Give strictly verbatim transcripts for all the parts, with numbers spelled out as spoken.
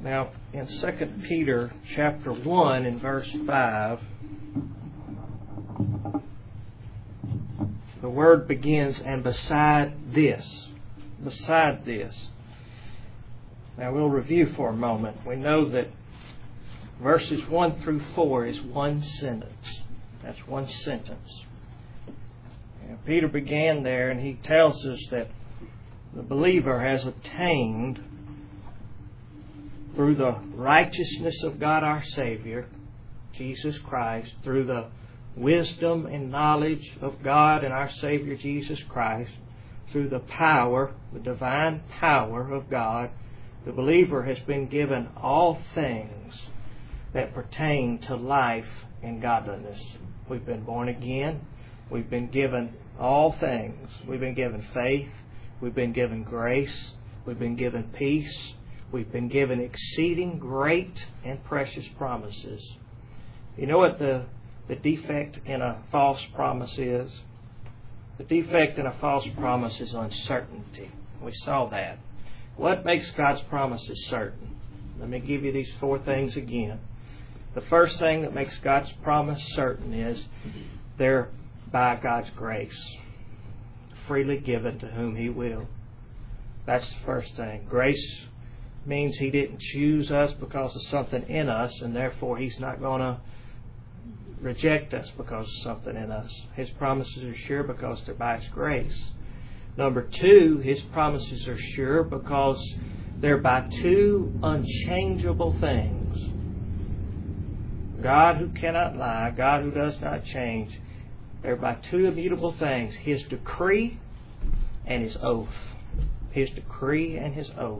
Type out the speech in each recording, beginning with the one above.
Now, in Second Peter chapter one and verse five, the word begins, and beside this. Beside this. Now, we'll review for a moment. We know that verses one through four is one sentence. That's one sentence. And Peter began there, and he tells us that the believer has obtained, through the righteousness of God our Savior, Jesus Christ, through the wisdom and knowledge of God and our Savior Jesus Christ, through the power, the divine power of God, the believer has been given all things that pertain to life and godliness. We've been born again. We've been given all things. We've been given faith. We've been given grace. We've been given peace. We've been given exceeding great and precious promises. You know what the, the defect in a false promise is? The defect in a false promise is uncertainty. We saw that. What makes God's promises certain? Let me give you these four things again. The first thing that makes God's promise certain is they're by God's grace, freely given to whom He will. That's the first thing. Grace means He didn't choose us because of something in us, and therefore He's not going to reject us because of something in us. His promises are sure because they're by His grace. Number two, His promises are sure because they're by two unchangeable things. God who cannot lie, God who does not change. They're by two immutable things, His decree and His oath. His decree and His oath.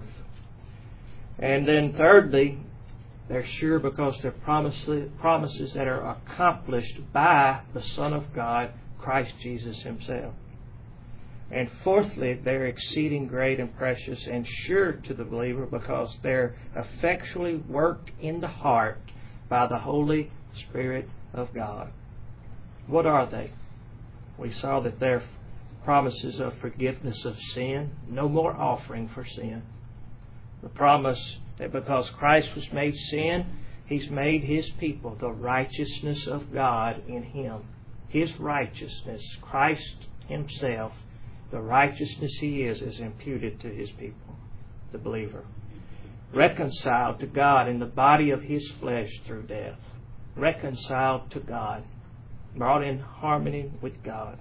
And then thirdly, they're sure because they're promises, promises that are accomplished by the Son of God, Christ Jesus Himself. And fourthly, they're exceeding great and precious and sure to the believer because they're effectually worked in the heart by the Holy Spirit of God. What are they? We saw that they're promises of forgiveness of sin, no more offering for sin. The promise that because Christ was made sin, He's made His people the righteousness of God in Him. His righteousness, Christ Himself, the righteousness He is, is imputed to His people, the believer. Reconciled to God in the body of His flesh through death. Reconciled to God. Brought in harmony with God.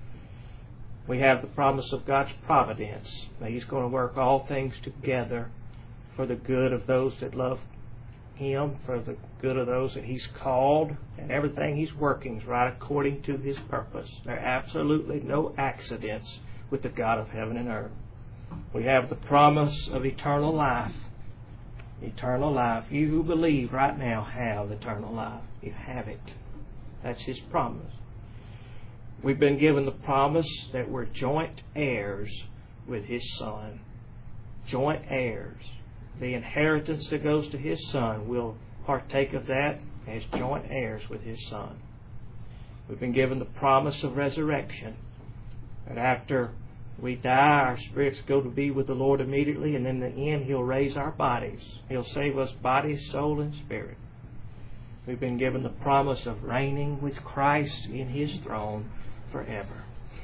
We have the promise of God's providence. That He's going to work all things together for the good of those that love Him, for the good of those that He's called, and everything He's working is right according to His purpose. There are absolutely no accidents with the God of heaven and earth. We have the promise of eternal life. Eternal life. You who believe right now have eternal life. You have it. That's His promise. We've been given the promise that we're joint heirs with His Son. Joint heirs. The inheritance that goes to His Son, will partake of that as joint heirs with His Son. We've been given the promise of resurrection. That after we die, our spirits go to be with the Lord immediately, and in the end He'll raise our bodies. He'll save us body, soul, and spirit. We've been given the promise of reigning with Christ in His throne forever.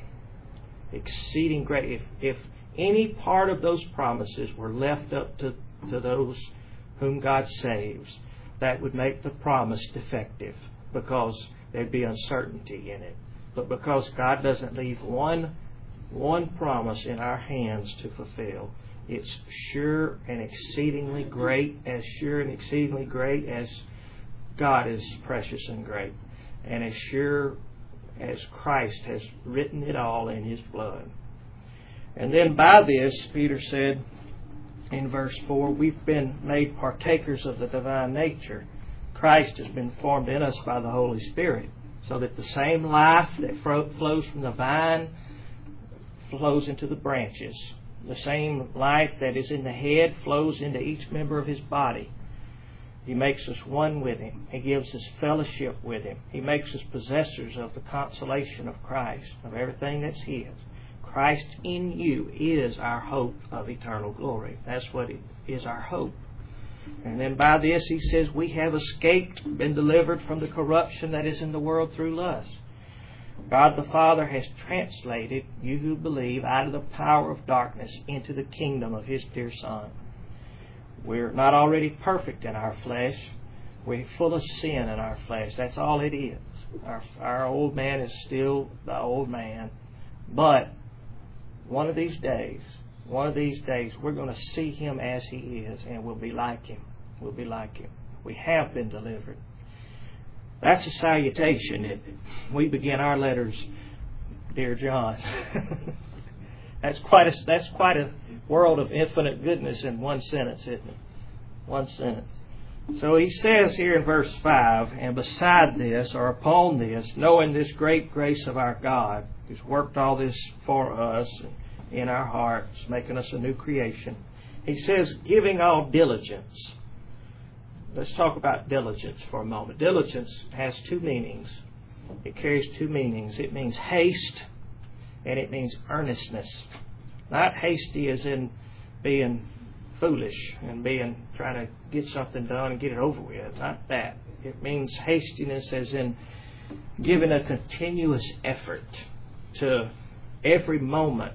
Exceeding great. If, if any part of those promises were left up to, to those whom God saves, that would make the promise defective because there'd be uncertainty in it. But because God doesn't leave one, one promise in our hands to fulfill, it's sure and exceedingly great, as sure and exceedingly great as God is precious and great, and as sure as Christ has written it all in His blood. And then by this, Peter said in verse four, we've been made partakers of the divine nature. Christ has been formed in us by the Holy Spirit, so that the same life that flows from the vine flows into the branches. The same life that is in the head flows into each member of His body. He makes us one with Him. He gives us fellowship with Him. He makes us possessors of the consolation of Christ, of everything that's His. Christ in you is our hope of eternal glory. That's what it is, our hope. And then by this, he says, we have escaped, been delivered from the corruption that is in the world through lust. God the Father has translated you who believe out of the power of darkness into the kingdom of His dear Son. We're not already perfect in our flesh. We're full of sin in our flesh. That's all it is. Our, our old man is still the old man. But one of these days, one of these days, we're going to see Him as He is, and we'll be like Him. We'll be like Him. We have been delivered. That's a salutation, isn't it? We begin our letters, Dear John. That's quite a that's quite a world of infinite goodness in one sentence, isn't it? One sentence. So he says here in verse five, and beside this, or upon this, knowing this great grace of our God, who's worked all this for us in our hearts, making us a new creation, he says, giving all diligence. Let's talk about diligence for a moment. Diligence has two meanings. It carries two meanings. It means haste, and it means earnestness. Not hasty as in being foolish and being trying to get something done and get it over with. Not that. It means hastiness as in giving a continuous effort to every moment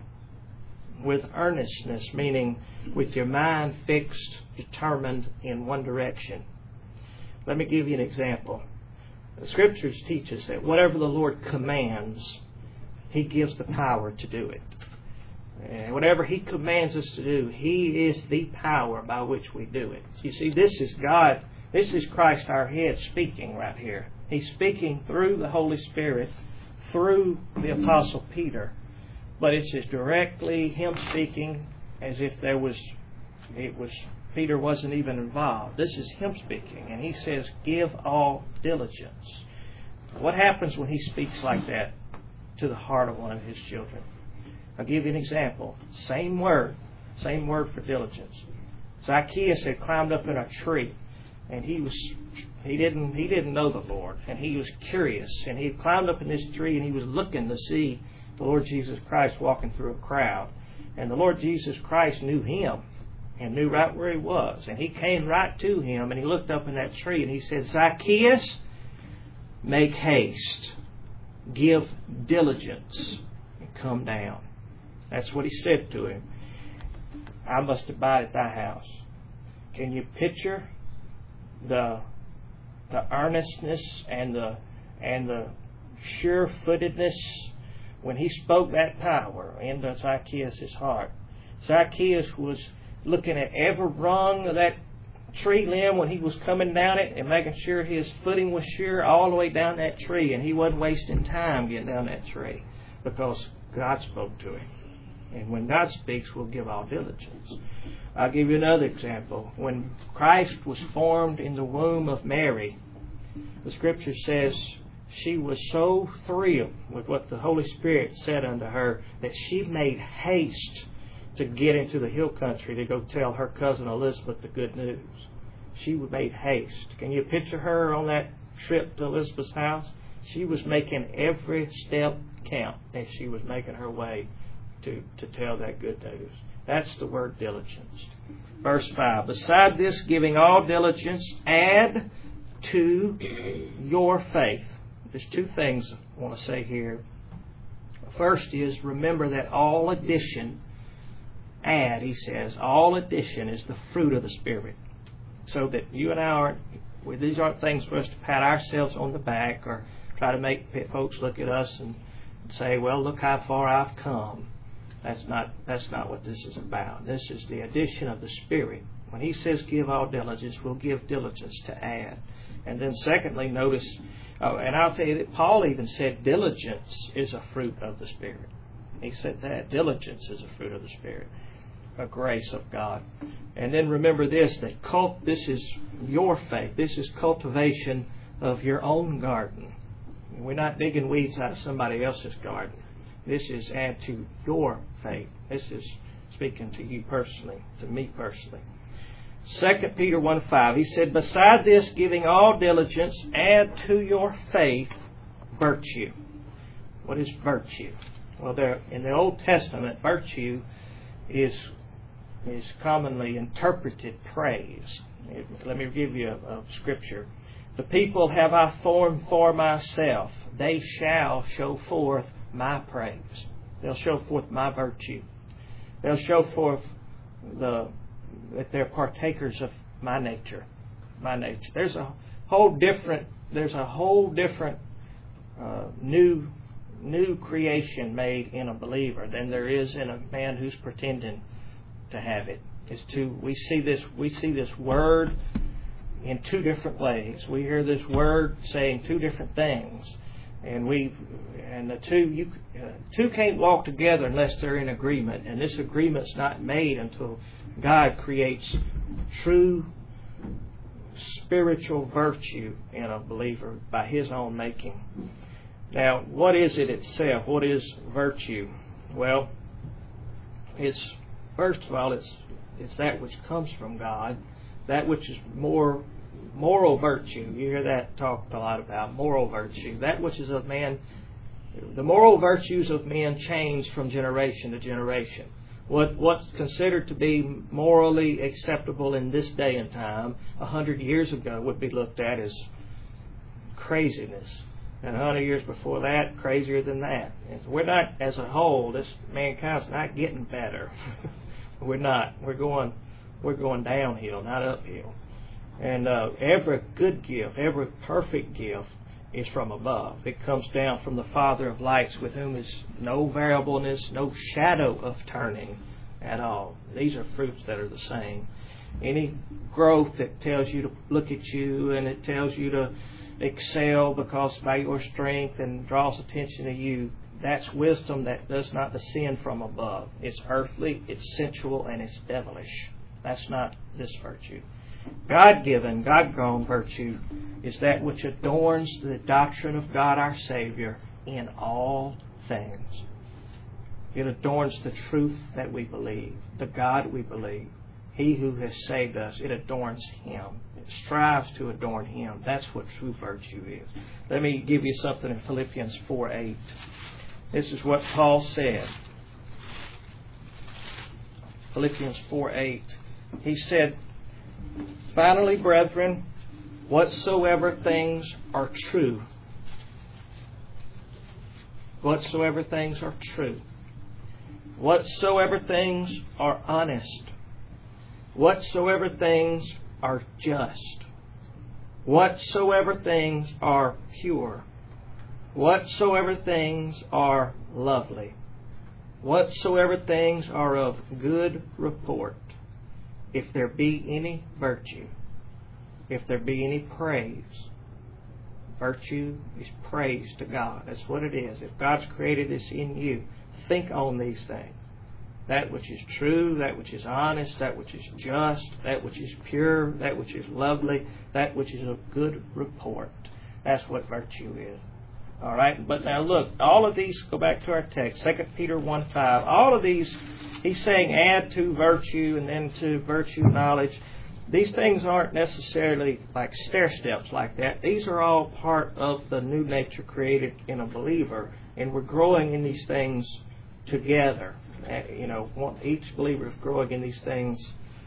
with earnestness, meaning with your mind fixed, determined in one direction. Let me give you an example. The Scriptures teach us that whatever the Lord commands, He gives the power to do it. And whatever He commands us to do, He is the power by which we do it. You see, this is God, this is Christ our head speaking right here. He's speaking through the Holy Spirit, through the Apostle Peter. But it's as directly Him speaking as if there was, it was, Peter wasn't even involved. This is Him speaking. And He says, give all diligence. What happens when He speaks like that to the heart of one of His children? I'll give you an example. Same word. Same word for diligence. Zacchaeus had climbed up in a tree, and he was he didn't he didn't know the Lord, and he was curious, and he climbed up in this tree and he was looking to see the Lord Jesus Christ walking through a crowd. And the Lord Jesus Christ knew him and knew right where he was. And He came right to him, and He looked up in that tree and He said, Zacchaeus, make haste, give diligence, and come down. That's what He said to him. I must abide at thy house. Can you picture the the earnestness and the and the sure-footedness when He spoke that power into Zacchaeus' heart? Zacchaeus was looking at every rung of that tree limb when he was coming down it and making sure his footing was sure all the way down that tree, and he wasn't wasting time getting down that tree because God spoke to him. And when God speaks, we'll give all diligence. I'll give you another example. When Christ was formed in the womb of Mary, the Scripture says she was so thrilled with what the Holy Spirit said unto her that she made haste to get into the hill country to go tell her cousin Elizabeth the good news. She made haste. Can you picture her on that trip to Elizabeth's house? She was making every step count as she was making her way to, to tell that good news. That's the word diligence. Verse five, beside this, giving all diligence, add to your faith. There's two things I want to say here. First is, remember that all addition, add, he says, all addition is the fruit of the Spirit. So that you and I aren't, well, these aren't things for us to pat ourselves on the back or try to make folks look at us and say, well, look how far I've come. That's not that's not what this is about. This is the addition of the Spirit. When He says give all diligence, we'll give diligence to add. And then secondly, notice, oh, and I'll tell you that Paul even said diligence is a fruit of the Spirit. He said that. Diligence is a fruit of the Spirit. A grace of God. And then remember this, that cult, this is your faith. This is cultivation of your own garden. We're not digging weeds out of somebody else's garden. This is add to your faith. This is speaking to you personally, to me personally. Second Peter one five, he said, beside this, giving all diligence, add to your faith virtue. What is virtue? Well, there in the Old Testament, virtue is is commonly interpreted praise. Let me give you a, a scripture. The people have I formed for myself. They shall show forth my praise. They'll show forth my virtue. They'll show forth the that they're partakers of my nature. My nature. There's a whole different. There's a whole different uh, new new creation made in a believer than there is in a man who's pretending to have it. It's two. We see this. We see this word in two different ways. We hear this word saying two different things, and we and the two you uh, two can't walk together unless they're in agreement. And this agreement's not made until God creates true spiritual virtue in a believer by His own making. Now, what is it itself? What is virtue? Well, it's first of all, it's it's that which comes from God, that which is more moral virtue. You hear that talked a lot about, moral virtue. That which is of man. The moral virtues of men change from generation to generation. What what's considered to be morally acceptable in this day and time, a hundred years ago, would be looked at as craziness. And a hundred years before that, crazier than that. And we're not, as a whole, this mankind's not getting better. We're not. We're going. We're going downhill, not uphill. And uh, every good gift, every perfect gift, is from above. It comes down from the Father of lights, with whom is no variableness, no shadow of turning at all. These are fruits that are the same. Any growth that tells you to look at you and it tells you to excel because by your strength and draws attention to you, that's wisdom that does not descend from above. It's earthly, it's sensual, and it's devilish. That's not this virtue. God-given, God-grown virtue is that which adorns the doctrine of God our Savior in all things. It adorns the truth that we believe, the God we believe, He who has saved us. It adorns Him. It strives to adorn Him. That's what true virtue is. Let me give you something in Philippians four eight. This is what Paul said. Philippians four eight. He said, "Finally, brethren, whatsoever things are true, whatsoever things are true, whatsoever things are honest, whatsoever things are just, whatsoever things are pure, whatsoever things are lovely, whatsoever things are of good report, if there be any virtue, if there be any praise." Virtue is praise to God. That's what it is. If God's created this in you, think on these things. That which is true, that which is honest, that which is just, that which is pure, that which is lovely, that which is of good report. That's what virtue is. All right? But now look, all of these, go back to our text, Second Peter one five. All of these, he's saying add to virtue and then to virtue knowledge. These things aren't necessarily like stair steps like that. These are all part of the new nature created in a believer, and we're growing in these things together. You know, each believer is growing in these things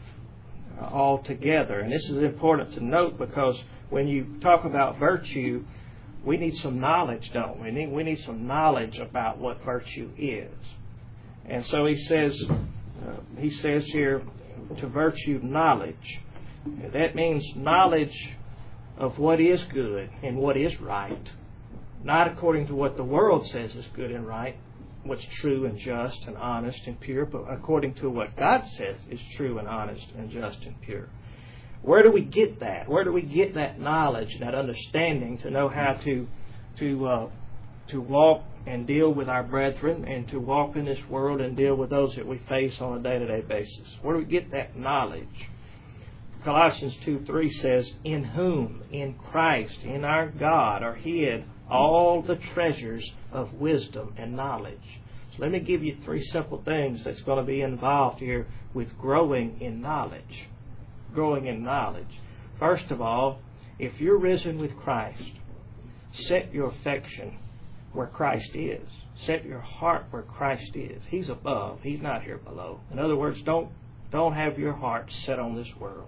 all together. And this is important to note, because when you talk about virtue, we need some knowledge, don't we? We need, we need some knowledge about what virtue is. And so he says, uh, he says here, to virtue knowledge. That means knowledge of what is good and what is right. Not according to what the world says is good and right, what's true and just and honest and pure, but according to what God says is true and honest and just and pure. Where do we get that? Where do we get that knowledge, that understanding to know how to to uh, to walk and deal with our brethren and to walk in this world and deal with those that we face on a day-to-day basis? Where do we get that knowledge? Colossians two three says, "In whom, in Christ, in our God, are hid all the treasures of wisdom and knowledge." So let me give you three simple things that's going to be involved here with growing in knowledge. Growing in knowledge. First of all, if you're risen with Christ, set your affection where Christ is. Set your heart where Christ is. He's above. He's not here below. In other words, don't Don't have your heart set on this world.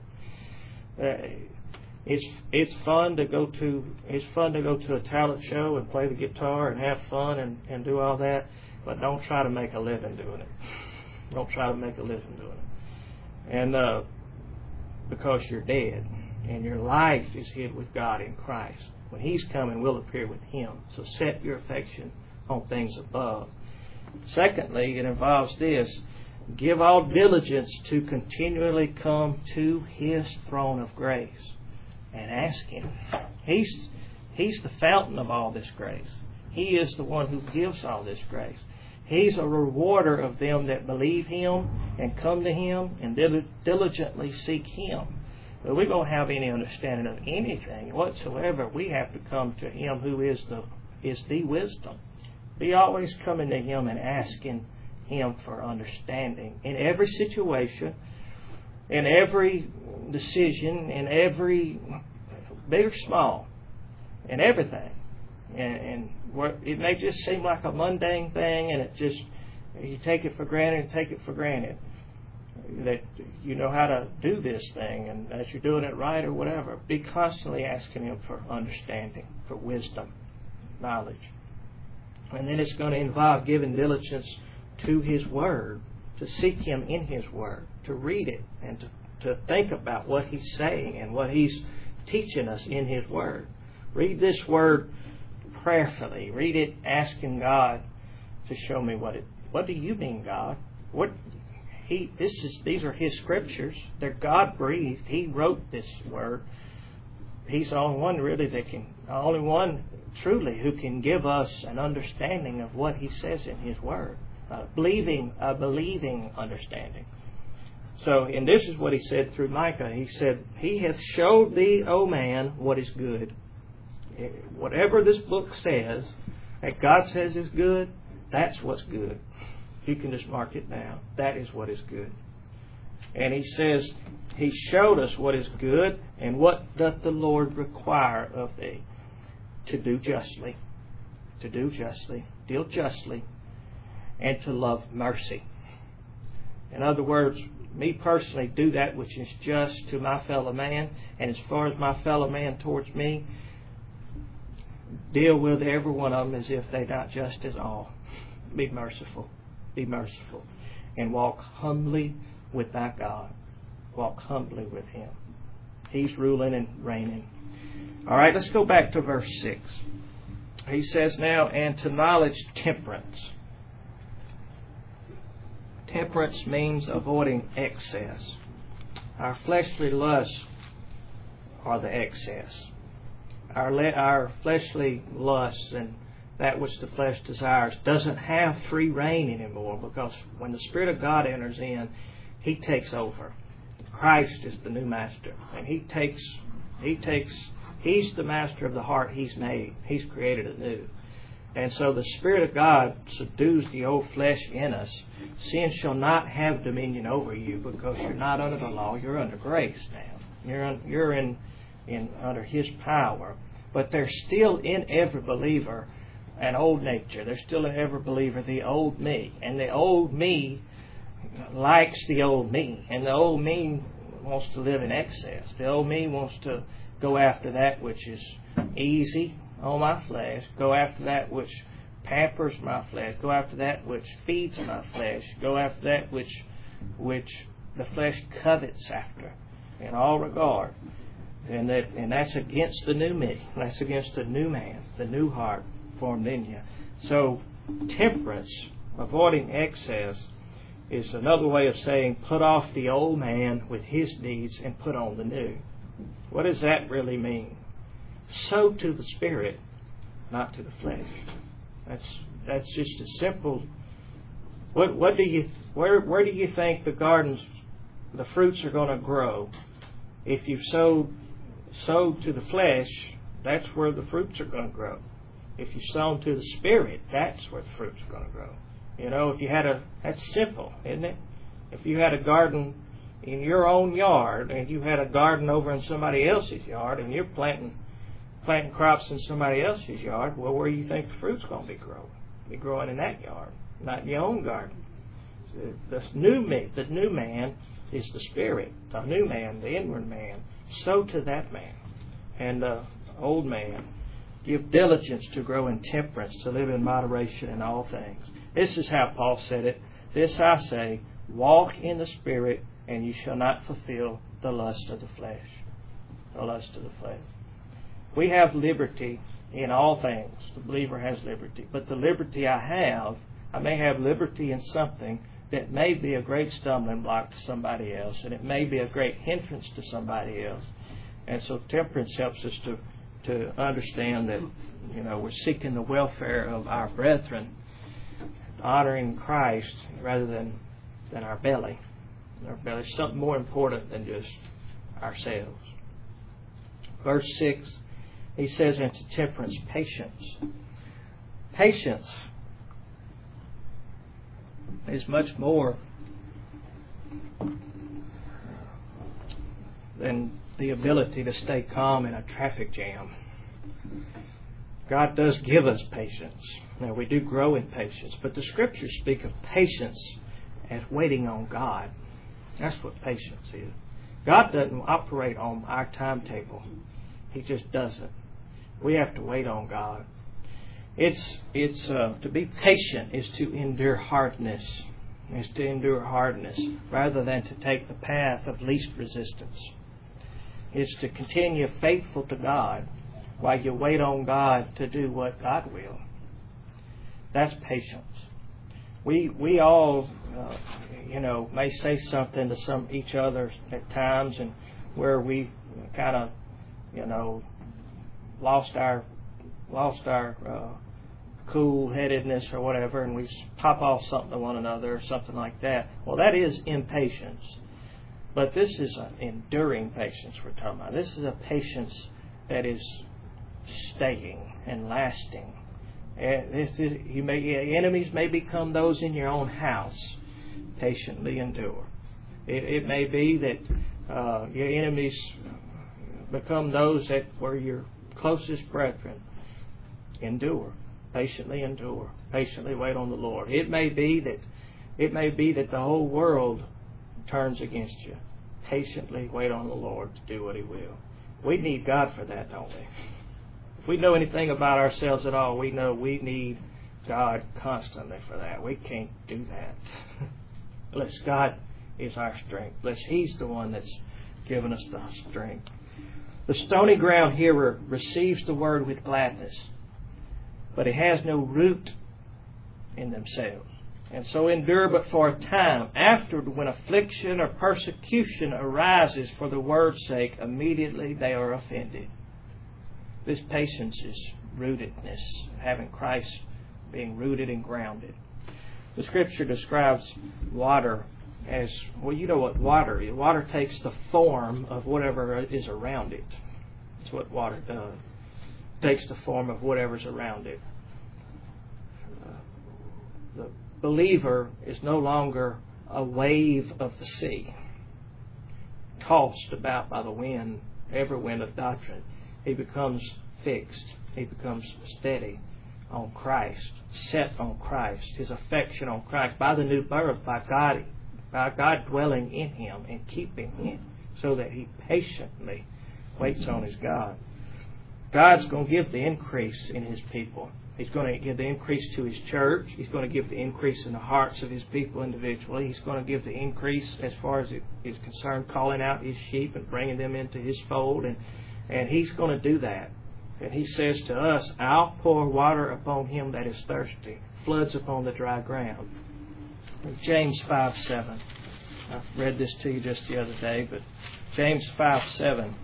Uh, it's it's fun to go to it's fun to go to a talent show and play the guitar and have fun and, and do all that, but don't try to make a living doing it. Don't try to make a living doing it. And uh, because you're dead, and your life is hid with God in Christ. When He's coming, we'll appear with Him. So set your affection on things above. Secondly, it involves this: give all diligence to continually come to His throne of grace and ask Him. He's, He's the fountain of all this grace. He is the one who gives all this grace. He's a rewarder of them that believe Him and come to Him and diligently seek Him. But we're going to have any understanding of anything whatsoever, we have to come to Him who is the is the wisdom. Be always coming to Him and asking Him for understanding in every situation, in every decision, in every big or small, in everything. And, and it may just seem like a mundane thing, and it just you take it for granted and take it for granted that you know how to do this thing, and that you're doing it right or whatever. Be constantly asking Him for understanding, for wisdom, knowledge. And then it's going to involve giving diligence to His Word, to seek Him in His Word, to read it, and to, to think about what He's saying and what He's teaching us in His Word. Read this Word prayerfully. Read it asking God to show me what it. What do you mean, God? What He? This is. These are His scriptures. They're God breathed. He wrote this Word. He's the only one really that can. The only one truly who can give us an understanding of what He says in His Word. A believing, a believing understanding. So, and this is what He said through Micah. He said, He hath showed thee, O man, what is good. Whatever this book says that God says is good, that's what's good. You can just mark it down. That is what is good. And He says, He showed us what is good, and what doth the Lord require of thee? To do justly, to do justly, deal justly, and to love mercy. In other words, me personally, do that which is just to my fellow man, and as far as my fellow man towards me, deal with every one of them as if they're not just as all. Be merciful. Be merciful. And walk humbly with thy God. Walk humbly with Him. He's ruling and reigning. All right, let's go back to verse six. He says now, and to knowledge temperance. Temperance means avoiding excess. Our fleshly lusts are the excess. Our le- our fleshly lusts and that which the flesh desires doesn't have free reign anymore, because when the Spirit of God enters in, He takes over. Christ is the new master, and He takes He takes He's the master of the heart He's made. He's created anew. And so the Spirit of God subdues the old flesh in us. Sin shall not have dominion over you, because you're not under the law, you're under grace now. You're un, you're in in under His power. But there's still in every believer an old nature. There's still in every believer the old me. And the old me likes the old me. And the old me wants to live in excess. The old me wants to go after that which is easy on my flesh. Go after that which pampers my flesh. Go after that which feeds my flesh. Go after that which which the flesh covets after in all regard. And that and that's against the new me. That's against the new man, the new heart formed in you. So temperance, avoiding excess, is another way of saying put off the old man with his deeds and put on the new. What does that really mean? Sow to the Spirit, not to the flesh. That's that's just a simple. What what do you where where do you think the gardens, the fruits are going to grow? If you've sowed sowed to the flesh, that's where the fruits are going to grow. If you sown to the Spirit, that's where the fruits are going to grow. You know, if you had a that's simple, isn't it? If you had a garden in your own yard, and you had a garden over in somebody else's yard, and you're planting planting crops in somebody else's yard, well, where do you think the fruit's going to be growing? Be growing in that yard, not in your own garden. So the new me, the new man, is the spirit, the new man, the inward man. Sow to that man. And the old man, give diligence to grow in temperance, to live in moderation in all things. This is how Paul said it. This I say, walk in the Spirit, and you shall not fulfill the lust of the flesh. The lust of the flesh. We have liberty in all things. The believer has liberty. But the liberty I have, I may have liberty in something that may be a great stumbling block to somebody else, and it may be a great hindrance to somebody else. And so temperance helps us to, to understand that, you know, we're seeking the welfare of our brethren, honoring Christ rather than, than our belly. Our belly is something more important than just ourselves. Verse six, he says, into temperance, patience. Patience is much more than the ability to stay calm in a traffic jam. God does give us patience. Now, we do grow in patience, but the Scriptures speak of patience as waiting on God. That's what patience is. God doesn't operate on our timetable. He just doesn't. We have to wait on God. It's it's uh, to be patient is to endure hardness. Is to endure hardness rather than to take the path of least resistance. It's to continue faithful to God while you wait on God to do what God will. That's patience. We we all, uh, you know, may say something to some each other at times, and where we kind of, you know, lost our lost our uh, cool-headedness or whatever, and we pop off something to one another or something like that. Well, that is impatience. But this is an enduring patience we're talking about. This is a patience that is staying and lasting. This is, you may, enemies may become those in your own house. Patiently endure. It, it may be that uh, your enemies become those that were your closest brethren. Endure. Patiently endure. Patiently wait on the Lord. It may be that it may be that the whole world turns against you. Patiently wait on the Lord to do what He will. We need God for that, don't we? If we know anything about ourselves at all, we know we need God constantly for that. We can't do that unless God is our strength. Unless He's the one that's given us the strength. The stony ground hearer receives the word with gladness, but it has no root in themselves. And so endure but for a time. Afterward, when affliction or persecution arises for the word's sake, immediately they are offended. This patience is rootedness, having Christ being rooted and grounded. The Scripture describes water as, well, you know what water is. Water takes the form of whatever is around it. That's what water does. It takes the form of whatever's around it. Uh, the believer is no longer a wave of the sea, tossed about by the wind, every wind of doctrine. He becomes fixed. He becomes steady on Christ, set on Christ, his affection on Christ, by the new birth, by God, by God dwelling in him and keeping him, so that he patiently waits on his God. God's going to give the increase in His people. He's going to give the increase to His church. He's going to give the increase in the hearts of His people individually. He's going to give the increase as far as it is concerned, calling out His sheep and bringing them into His fold. And, and He's going to do that. And He says to us, I'll pour water upon him that is thirsty, floods upon the dry ground. James five seven. I read this to you just the other day, but James five seven.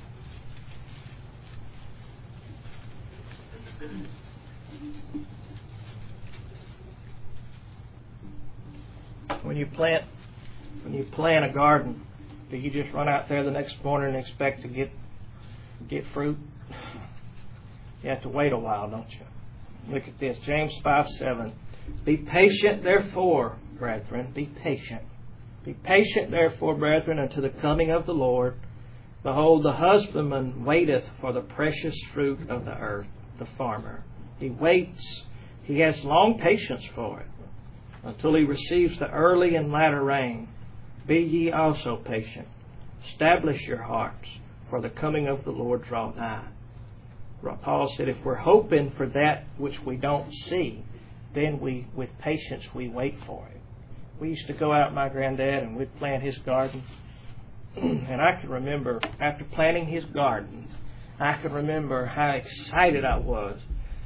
When you plant, when you plant a garden, do you just run out there the next morning and expect to get get fruit? You have to wait a while, don't you? Look at this, James five seven. Be patient, therefore, brethren. Be patient. Be patient, therefore, brethren, unto the coming of the Lord. Behold, the husbandman waiteth for the precious fruit of the earth, the farmer. He waits. He has long patience for it, until he receives the early and latter rain. Be ye also patient. Establish your hearts, for the coming of the Lord draw nigh. Paul said, if we're hoping for that which we don't see, then we, with patience, we wait for it. We used to go out with my granddad and we'd plant his garden. And I can remember, after planting his garden, I can remember how excited I was.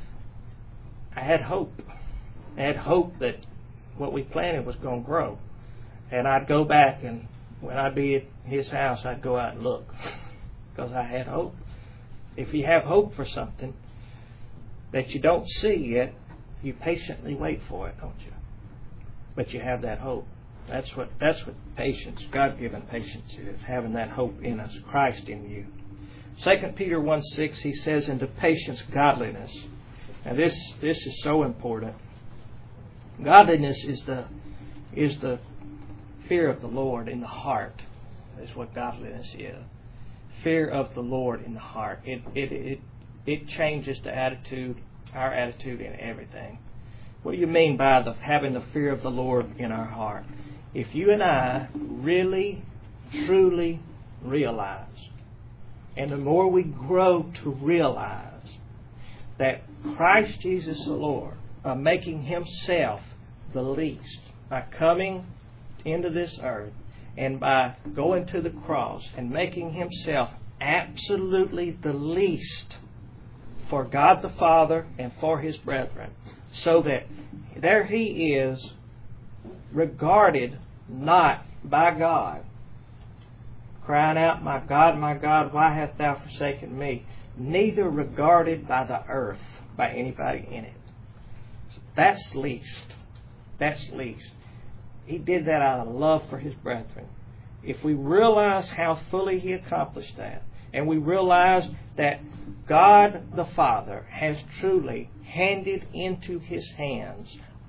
I had hope. I had hope that what we planted was going to grow. And I'd go back, and when I'd be at his house, I'd go out and look because I had hope. If you have hope for something that you don't see yet, you patiently wait for it, don't you? But you have that hope. That's what that's what patience, God-given patience is, having that hope in us, Christ in you. Second Peter one six, he says, into patience, godliness. Now this this is so important. Godliness is the is the fear of the Lord in the heart. That's what godliness is. Fear of the Lord in the heart. It it it it changes the attitude, our attitude in everything. What do you mean by the having the fear of the Lord in our heart? If you and I really, truly realize, and the more we grow to realize that Christ Jesus the Lord, by making Himself the least, by coming into this earth, and by going to the cross and making Himself absolutely the least for God the Father and for His brethren, so that there He is, regarded not by God, crying out, my God, my God, why hast Thou forsaken me? Neither regarded by the earth, by anybody in it. That's least. That's least. He did that out of love for His brethren. If we realize how fully He accomplished that, and we realize that God the Father has truly handed into His hands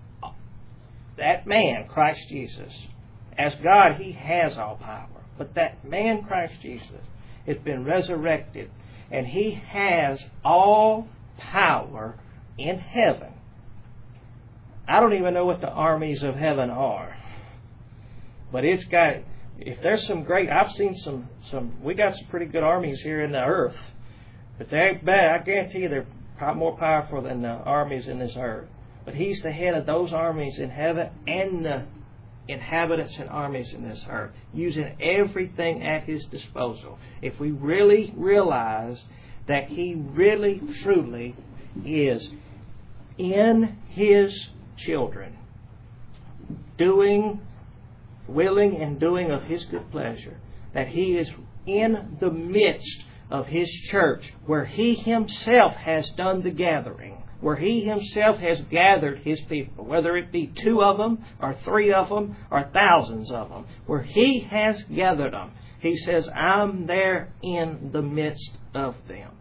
that man, Christ Jesus. As God, He has all power. But that man, Christ Jesus, has been resurrected, and He has all power in heaven. I don't even know what the armies of heaven are. But it's got, if there's some great, I've seen some, some we got some pretty good armies here in the earth. But they ain't bad. I guarantee you they're probably more powerful than the armies in this earth. But He's the head of those armies in heaven and the inhabitants and armies in this earth, using everything at His disposal. If we really realize that He really, truly is in His children, doing, willing and doing of His good pleasure, that He is in the midst of His church, where He Himself has done the gathering, where He Himself has gathered His people, whether it be two of them, or three of them, or thousands of them, where He has gathered them. He says, I'm there in the midst of them.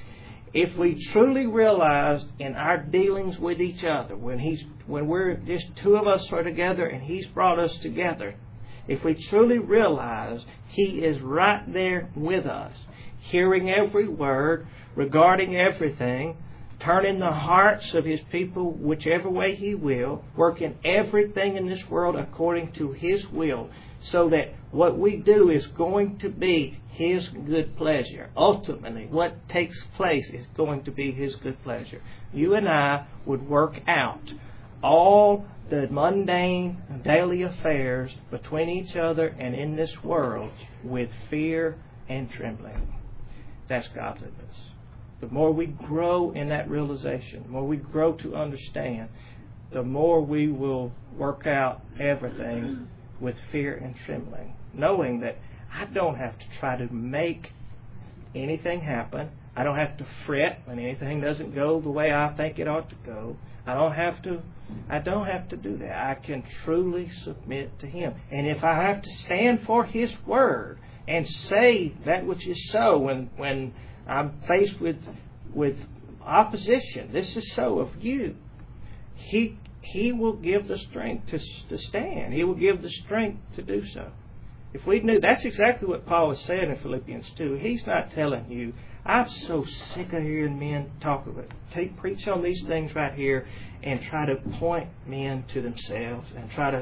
If we truly realized in our dealings with each other, when He's when we're just two of us are together and He's brought us together, if we truly realize He is right there with us, hearing every word, regarding everything, turning the hearts of His people whichever way He will, working everything in this world according to His will, so that what we do is going to be His good pleasure. Ultimately, what takes place is going to be His good pleasure. You and I would work out all the mundane daily affairs between each other and in this world with fear and trembling. That's godliness. The more we grow in that realization, the more we grow to understand, the more we will work out everything with fear and trembling, knowing that I don't have to try to make anything happen. I don't have to fret when anything doesn't go the way I think it ought to go. I don't have to I don't have to do that. I can truly submit to Him. And if I have to stand for His word and say that which is so when when I'm faced with with opposition, this is so of you, He He will give the strength to, to stand. He will give the strength to do so. If we knew, that's exactly what Paul was saying in Philippians two. He's not telling you, I'm so sick of hearing men talk about it. Take, preach on these things right here and try to point men to themselves and try to,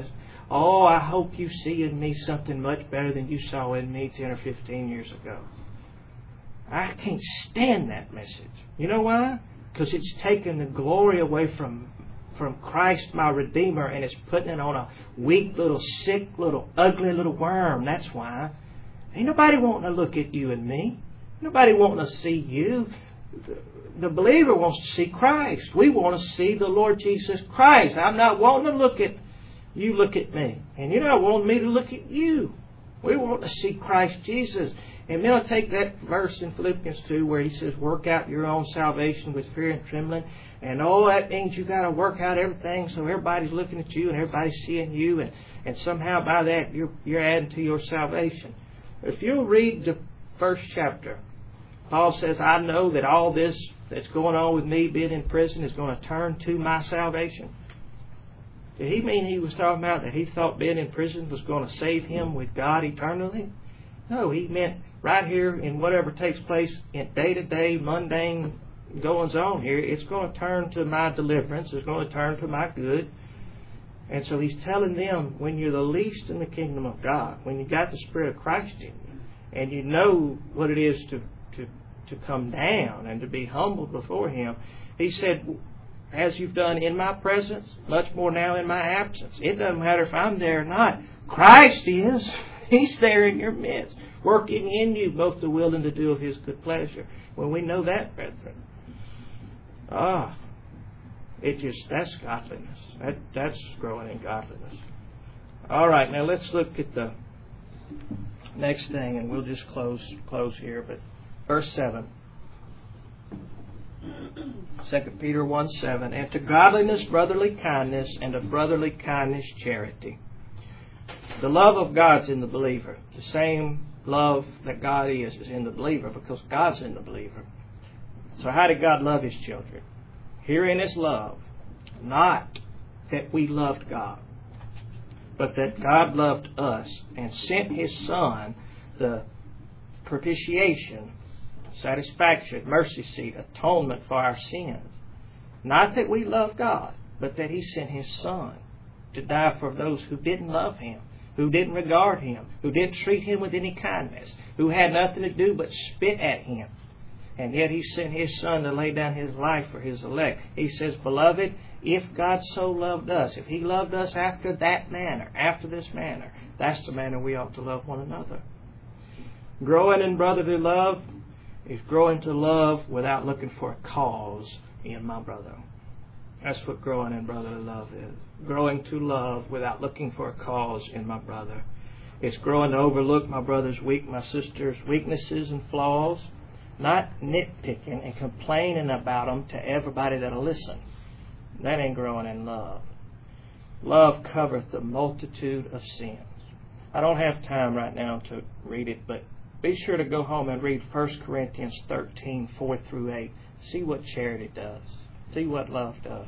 oh, I hope you see in me something much better than you saw in me ten or fifteen years ago. I can't stand that message. You know why? Because it's taken the glory away from from Christ, my Redeemer, and it's putting it on a weak little, sick little, ugly little worm. That's why. Ain't nobody wanting to look at you and me. Nobody wanting to see you. The believer wants to see Christ. We want to see the Lord Jesus Christ. I'm not wanting to look at you, look at me. And you're not wanting me to look at you. We want to see Christ Jesus. And then I'll take that verse in Philippians two where he says, work out your own salvation with fear and trembling. And oh, that means you've got to work out everything so everybody's looking at you and everybody's seeing you. And, and somehow by that you're, you're adding to your salvation. If you'll read the first chapter, Paul says, I know that all this that's going on with me being in prison is going to turn to my salvation. Did he mean he was talking about that he thought being in prison was going to save him with God eternally? No, he meant right here in whatever takes place in day-to-day, mundane goings on here, it's going to turn to my deliverance. It's going to turn to my good. And so he's telling them, when you're the least in the kingdom of God, when you got the Spirit of Christ in you, and you know what it is to, to, to come down and to be humbled before Him, he said, as you've done in my presence, much more now in my absence. It doesn't matter if I'm there or not. Christ is. He's there in your midst, working in you both the will and to do of His good pleasure. When we know that, brethren, ah, it just, that's godliness. That, that's growing in godliness. All right, now let's look at the next thing, and we'll just close close here. But verse seven. Second Peter one seven. And to godliness brotherly kindness, and to brotherly kindness charity. The love of God's in the believer. The same love that God is is in the believer, because God's in the believer. So how did God love His children? Herein is love. Not that we loved God, but that God loved us and sent His Son, the propitiation, satisfaction, mercy seat, atonement for our sins. Not that we love God, but that He sent His Son to die for those who didn't love Him, who didn't regard Him, who didn't treat Him with any kindness, who had nothing to do but spit at Him. And yet He sent His Son to lay down His life for His elect. He says, beloved, if God so loved us, if He loved us after that manner, after this manner, that's the manner we ought to love one another. Growing in brotherly love is growing to love without looking for a cause in my brother. That's what growing in brotherly love is. Growing to love without looking for a cause in my brother. It's growing to overlook my brother's weak, my sister's weaknesses and flaws, not nitpicking and complaining about them to everybody that'll listen. That ain't growing in love. Love covereth the multitude of sins. I don't have time right now to read it, but be sure to go home and read First Corinthians thirteen, four through eight. See what charity does. See what love does.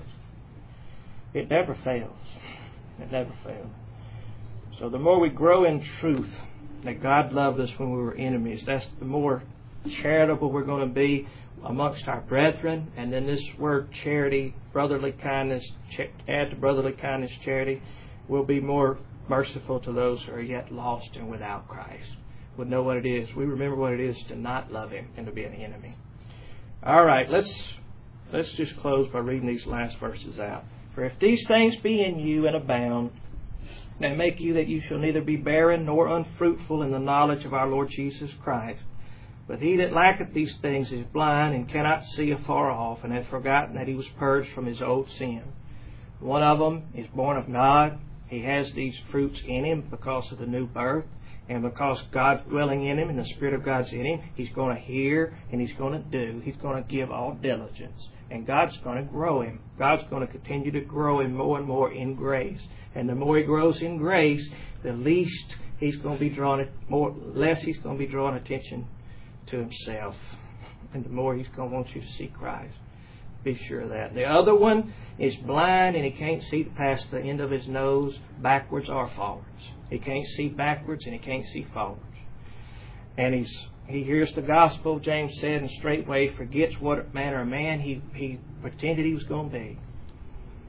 It never fails. It never fails. So the more we grow in truth that God loved us when we were enemies, that's the more charitable we're going to be amongst our brethren. And then this word charity, brotherly kindness, add to brotherly kindness charity, will be more merciful to those who are yet lost and without Christ. We'll know what it is. We remember what it is to not love Him and to be an enemy. All right, let's let's just close by reading these last verses out. For if these things be in you and abound, they make you that you shall neither be barren nor unfruitful in the knowledge of our Lord Jesus Christ. But he that lacketh these things is blind and cannot see afar off, and hath forgotten that he was purged from his old sin. One of them is born of God. He has these fruits in him because of the new birth. And because God's dwelling in him and the Spirit of God's in him, he's going to hear and he's going to do. He's going to give all diligence. And God's going to grow him. God's going to continue to grow him more and more in grace. And the more he grows in grace, the least he's going to be drawing, more less he's going to be drawing attention to himself. And the more he's going to want you to see Christ. Be sure of that. The other one is blind and he can't see past the end of his nose, backwards or forwards. He can't see backwards and he can't see forwards. And he's he hears the gospel, James said, and straightway forgets what manner of man he, he pretended he was going to be.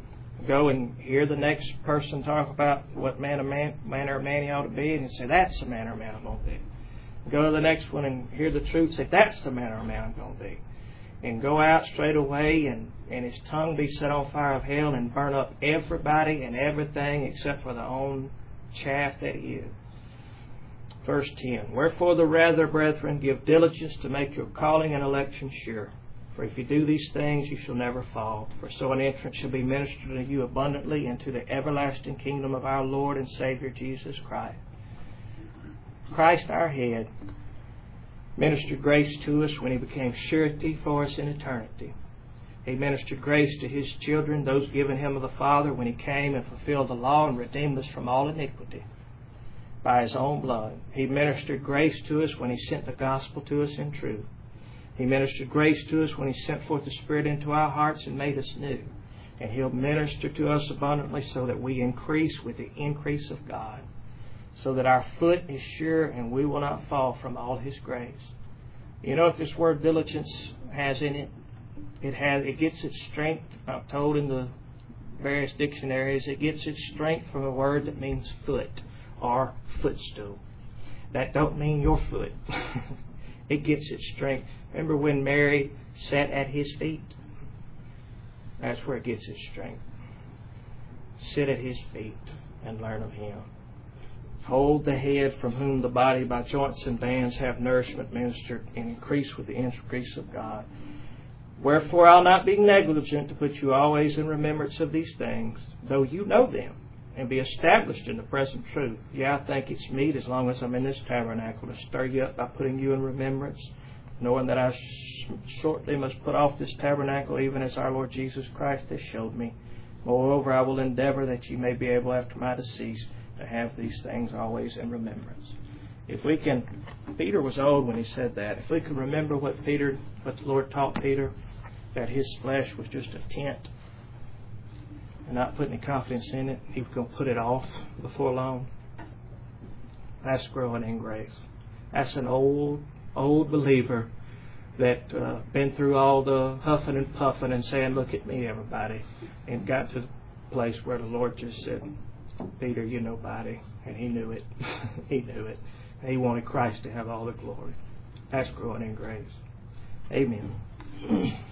go and hear the next person talk about what man, man, manner of man he ought to be, and he'd say, that's the manner of man I'm going to be. Go to the next one and hear the truth, say, that's the manner of man I'm going to be. And go out straight away and, and his tongue be set on fire of hell and burn up everybody and everything except for the own chaff that he is. Verse ten, wherefore the rather, brethren, give diligence to make your calling and election sure. For if you do these things, you shall never fall. For so an entrance shall be ministered to you abundantly into the everlasting kingdom of our Lord and Savior Jesus Christ. Christ our head ministered grace to us when He became surety for us in eternity. He ministered grace to His children, those given Him of the Father, when He came and fulfilled the law and redeemed us from all iniquity by His own blood. He ministered grace to us when He sent the gospel to us in truth. He ministered grace to us when He sent forth the Spirit into our hearts and made us new. And He'll minister to us abundantly so that we increase with the increase of God, so that our foot is sure and we will not fall from all His grace. You know what this word diligence has in it? It has. It gets its strength, I'm told in the various dictionaries, it gets its strength from a word that means foot or footstool. That don't mean your foot. It gets its strength. Remember when Mary sat at His feet? That's where it gets its strength. Sit at His feet and learn of Him. Hold the head, from whom the body by joints and bands have nourishment ministered, and increase with the increase of God. Wherefore I'll not be negligent to put you always in remembrance of these things, though you know them, and be established in the present truth. Yeah, I think it's meet, as long as I'm in this tabernacle, to stir you up by putting you in remembrance, knowing that I sh- shortly must put off this tabernacle, even as our Lord Jesus Christ has showed me. Moreover, I will endeavor that you may be able after my decease to have these things always in remembrance. If we can, Peter was old when he said that. If we can remember what Peter, what the Lord taught Peter, that his flesh was just a tent, and not put any confidence in it, he was going to put it off before long. That's growing in grace. That's an old, old believer that uh, been through all the huffing and puffing and saying, look at me, everybody, and got to the place where the Lord just said, Peter, you're nobody. And he knew it. He knew it. And he wanted Christ to have all the glory. That's growing in grace. Amen.